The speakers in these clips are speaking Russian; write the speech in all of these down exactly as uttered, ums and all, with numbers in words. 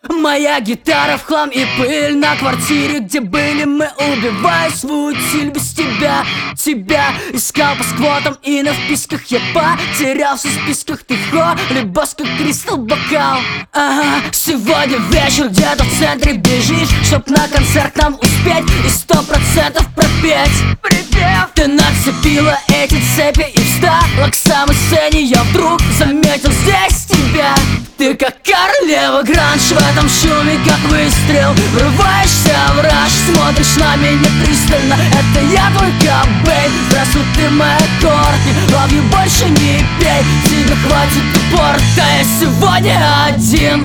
Моя гитара в хлам и пыль на квартире, где были мы. Убиваю свою цель без тебя, тебя искал по сквотам и на вписках. Я потерялся в списках. Ты Холли Босс, как Кристал бокал. Ага, сегодня вечер где-то в центре бежишь, чтоб на концерт нам успеть и сто процентов пропеть припев. Ты нацепила эти цепи и встала к самой сцене. Я вдруг заметил здесь тебя. Ты как королева гранж в этом шуме, как выстрел. Врываешься в раж, смотришь на меня пристально. Это я твой Кобейн. Здравствуй, ты моя Кортни. Love you, больше не пей. Тебе хватит упорта, я сегодня один.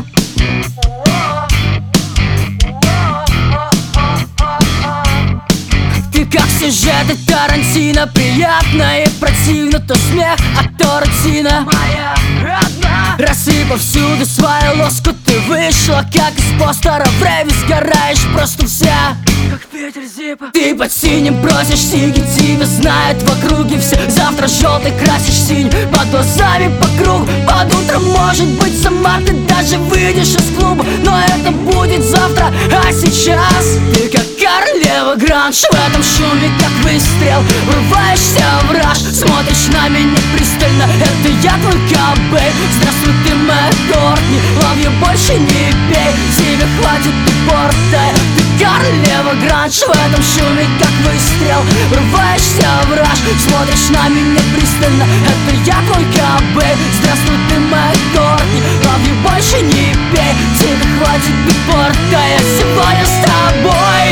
Ты как сюжеты Тарантино. Приятно и противно, то смех, а то рутина. Моя родная. Рассыпав всюду свою лоску, ты вышла как из постера. В рейве сгораешь просто вся, как ветер зипа. Ты под синим просишь сиги, тебя знают в округе все. Завтра желтый красишь синь под глазами по кругу. Под утром, может быть, сама ты даже выйдешь из клуба, но это будет завтра, а сейчас ты как королева гранж в этом шуме, как выстрел. Врываешься в раж, смотришь на меня пристально. Это я твой Кобейн. Здравствуй, ты моя Кортни. Love you, больше не пей. Тебе хватит упорта. Ты королева гранж в этом шуме, как выстрел. Врываешься в раж, смотришь на меня пристально. Это я твой Кобейн. Здравствуй, ты моя Кортни. Love you, больше не пей. Тебе хватит упорта. Я сегодня с тобой.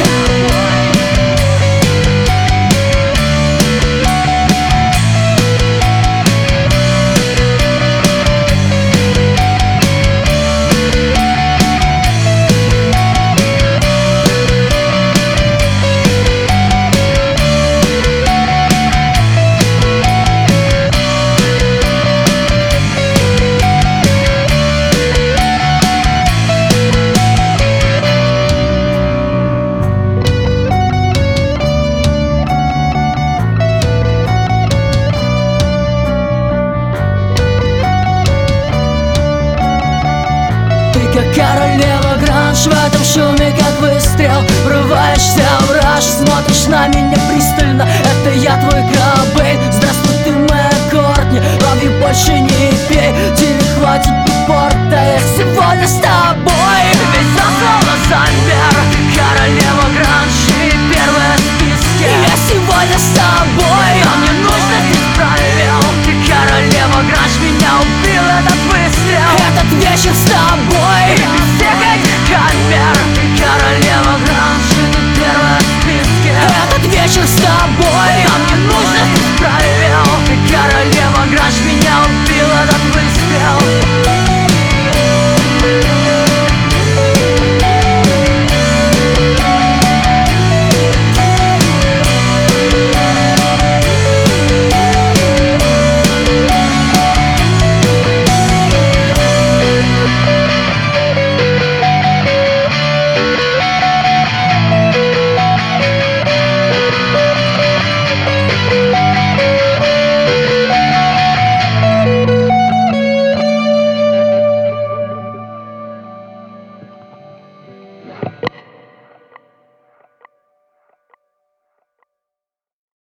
Как королева гранж в этом шуме, как выстрел. Врываешься в раж, смотришь на меня пристально. Это я твой Кобейн. Здравствуй, ты моя Кортни. Love you, больше не пей. Тебе хватит упорта. Я сегодня с тобой. Ведь создала замер. Королева гранж и первая в списке. Я сегодня с тобой.